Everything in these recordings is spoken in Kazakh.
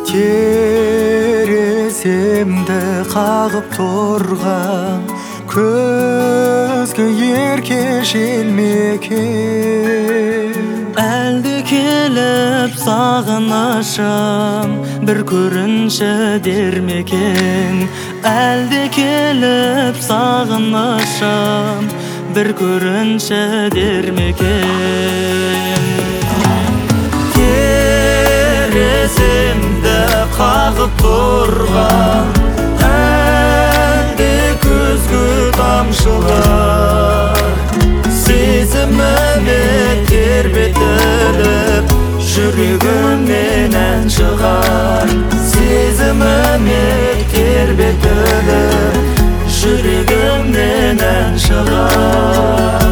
тереземді қағып тұрған көзге ерке желмекен. Әлде келіп сағынышым бір көрінші дермекен. Әлде келіп сағынышым бір көрінші дермекен. Тереземді қағып тұрған әлде көзге тамшылар, сезіміме тербетіліп жүрегімнен ән шығар. Сезіміме тербетіліп жүрегімнен ән шығар.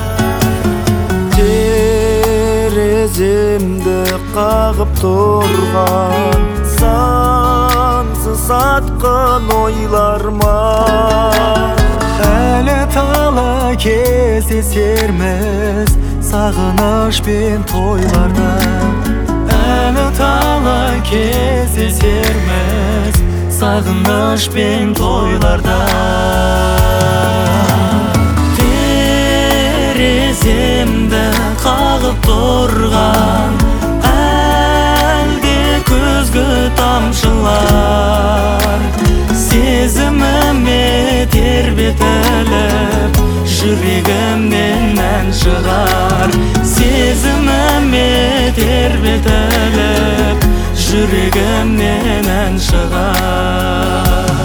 Тереземді қағып тұрған сансыз атқан ойларыма әлі талай кездесерміз сағыныш пен тойларда. Әлі талай кездесерміз сағыныш пен тойларда. Тереземді қағып тұрған әлде көзге тамшылар, сезіміме тербетіліп жүрегімнен ән шығар. Сезіміме тербетіліп жүрегімнен ән шығар.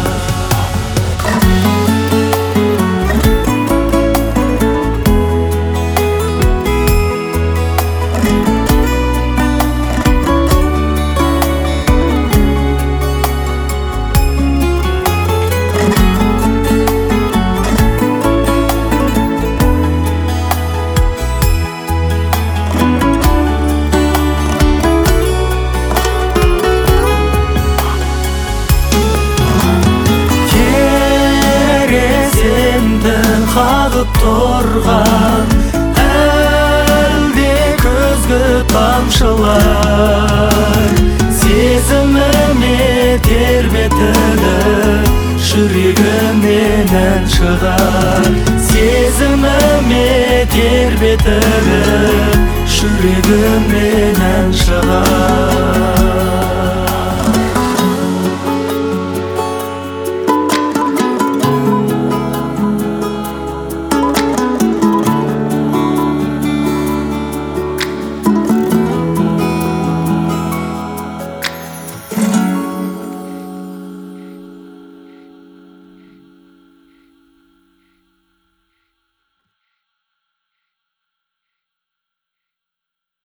Қағып тұрған әлде көзге тамшылар, сезіміме тербетіліп жүрегімнен ән шығар. Сезіміме тербетіліп жүрегімнен ән шығар.